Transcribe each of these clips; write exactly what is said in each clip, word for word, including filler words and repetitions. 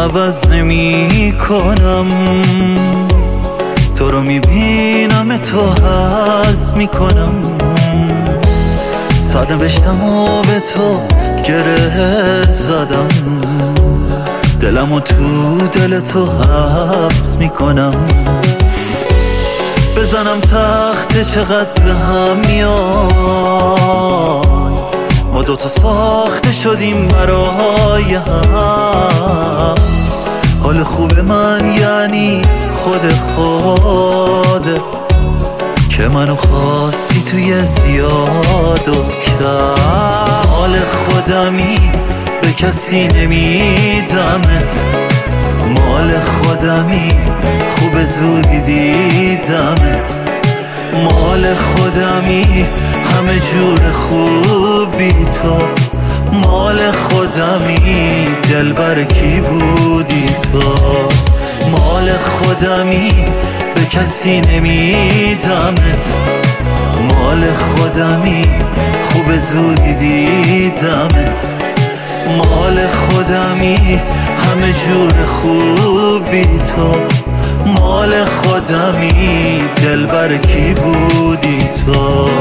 عوض نمی کنم، تو رو میبینم تو حس میکنم، سرنوشتم و به تو گره زدم، دلمو تو دل تو حبس میکنم. بزنم تخت چقدر به هم میای، ما دوتا ساخته شدیم برای هم. حال خوب من یعنی خود خودت که منو خواستی توی زیاد و کم. حال خودمی به کسی نمیدمت، مال خودمی خوب زودی دیدمت، مال خودمی همه جور خوبی تو، مال خودمی دلبر کی بودی تو، مال خودمی به کسی نمیدمت، مال خودمی خوب زودی دیدمت، مال خودمی همه جور خوبی تو، مال خودمی دلبر کی بودی تو.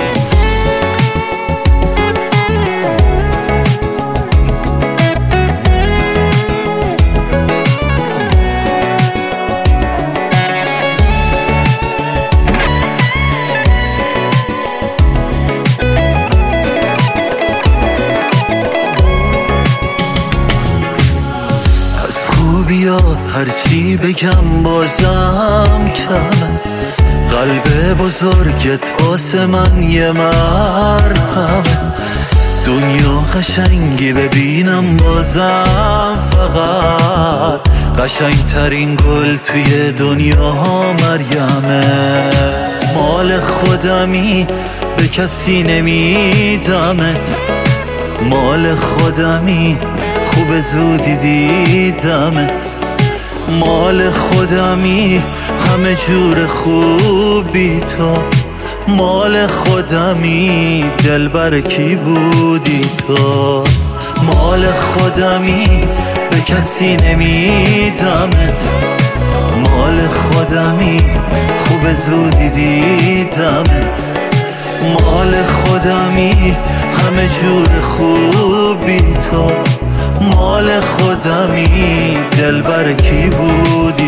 بیاد هرچی بگم بازم کم، قلب بزرگت واسه من یه مرهمه، دنیا قشنگی ببینم بازم، فقط قشنگترین گل توی دنیا مریمه، مال خودمی به کسی نمیدمت، مال خودمی خوب زودی دیدمت، مال خودمی همه جور خوبی تو، مال خودمی دلبر کی بودی تو، مال خودمی به کسی نمیدمت، مال خودمی خوب زودی دیدمت، مال خودمی همه جور خوبی تو، مال خودمی دلبر کی بود